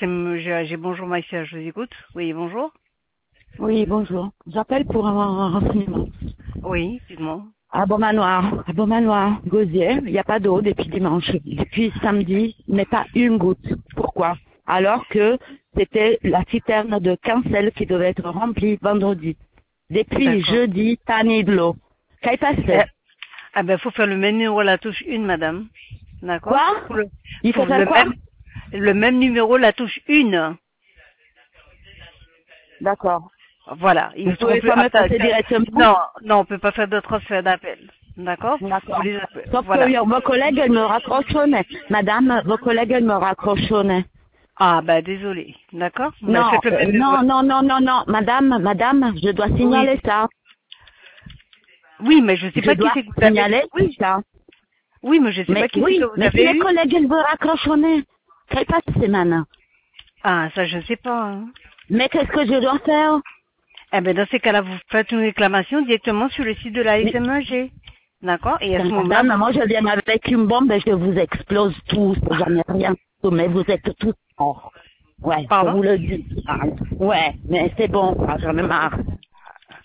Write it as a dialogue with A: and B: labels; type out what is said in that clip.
A: J'ai bonjour Maïssa, je vous écoute. Oui, bonjour.
B: Oui, bonjour. J'appelle pour avoir un renseignement.
A: Oui, dites-moi.
B: À Beaumanoir, Gosier, il n'y a pas d'eau depuis dimanche. Depuis samedi, mais pas une goutte. Pourquoi? Alors que c'était la citerne de Cancel qui devait être remplie vendredi. Depuis
A: D'accord.
B: jeudi, pas ni de l'eau. Qu'est-ce qui
A: Eh,
B: passé?
A: ah ben, faut faire le même numéro, la touche 1, madame. D'accord?
B: Quoi? Il faut
A: Faut
B: faire quoi?
A: le même numéro, la touche 1.
B: D'accord.
A: Voilà.
B: Vous
A: Ils seront
B: pouvez
A: plus
B: pas me
A: aptes
B: passer directement?
A: Non, non, on peut pas faire de transfert d'appel. D'accord? Faut
B: D'accord.
A: les appeler.
B: Sauf que
A: Voilà.
B: vos collègues, elles me raccrochonnaient. Madame, vos collègues, elles me raccrochonnaient.
A: Ah, ben, désolé. D'accord? Mais
B: Non,
A: faites le même numéro.
B: non. Madame, je dois
A: Oui.
B: signaler ça.
A: Oui, mais je sais
B: Je
A: pas qui
B: dois
A: c'est que vous avez.
B: signaler
A: Oui.
B: ça.
A: Oui, mais je sais
B: Mais
A: pas qui c'est que
B: oui,
A: vous
B: mais si
A: avez
B: les
A: eu.
B: collègues, ils veulent raccrochonner, qu'est-ce qui passe, maintenant?
A: Ah, ça, je sais pas, hein.
B: Mais qu'est-ce que je dois faire?
A: Eh ben, dans ces cas-là, vous faites une réclamation directement sur le site de la
B: Mais,
A: SMAG. D'accord? Et à ce moment-là,
B: madame, moi, je viens avec une bombe et je vous explose tous, j'en ai rien. Mais vous êtes tous morts. Ouais, je
A: pardon?
B: vous le dis. Ah, ouais, mais c'est bon, quoi, j'en ai marre.